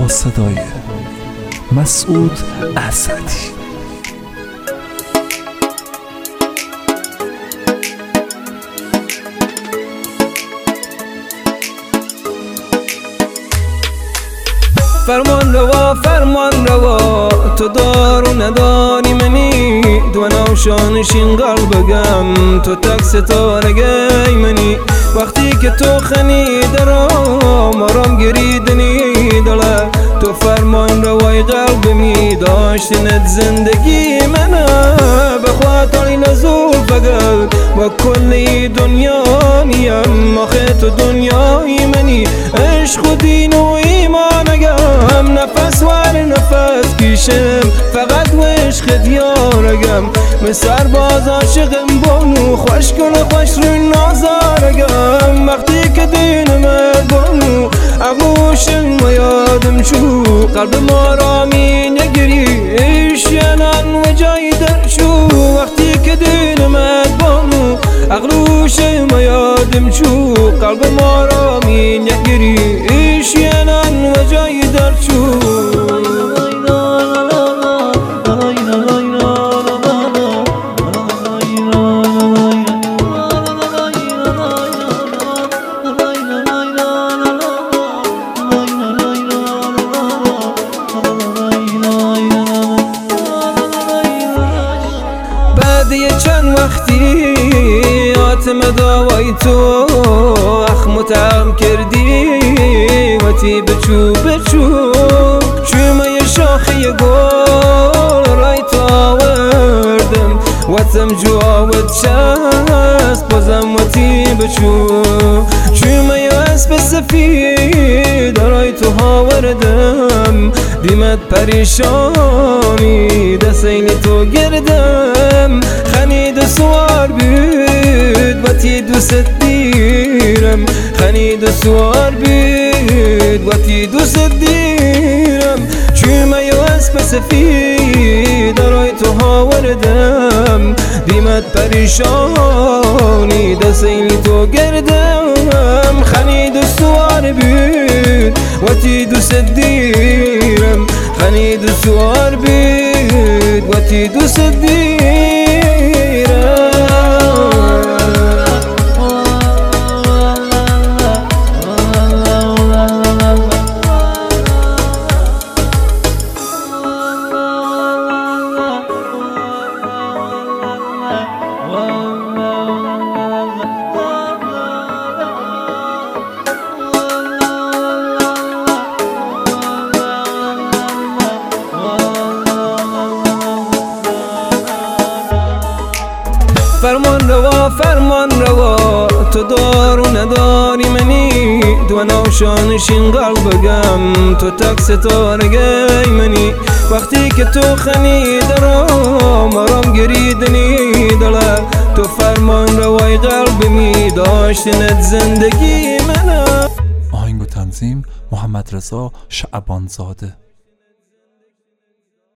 صدای مسعود اسدی. فرمان روا تو دار و نداری منی دو نوشانشین قلبگم تو تک ستارگی منی وقتی که تو خنیده را مرام گریدنی دله تو فرمان روای قلبمی داشتنت زندگی منه بخاطر نزول فقط با کلی دنیا نیم آخه تو دنیای منی عشق و دین و ایمان اگم نفس ور نفس کشم فقط و عشق دیارگم من سرباز عاشقم بانو خوش کن خوش روی نازارگم وقتی که دینم بانو عقوشم و یادم شو قلب ما را می نگری ایشینان و جای در شو وقتی که دینم بانو عقلوشم و یادم شو قلب ما را می نگری ایشینان و جای در شو چند وقتی آتم داوای تو اخم تعم کردی وتی بچو چومه شاخی گل رای تو آوردم واتم جوابت شست بازم وتی بچو چومه اسب سفید رای تو آوردم دیمت پریشانی دستینی تو گردم خنید و سوار بود وتی دوست دیرم خنید و سوار بود وتی دوست دیرم چومه یو اسب سفید رای تو آوردم دیمت پریشانی دستینی تو گردم خنید و سوار بود وتی دوست دیرم خنید و سوار بود وتی دوست دیرم فرمان روا تو دار و نداری منی دو نوشانشین قلبگم تو تک ستارگی منی وقتی که تو خنیده را مرام گریدنی دله تو فرمان روای قلبمی داشتنت زندگی منه. آهنگ و تنظیم محمد رضا شعبانزاده.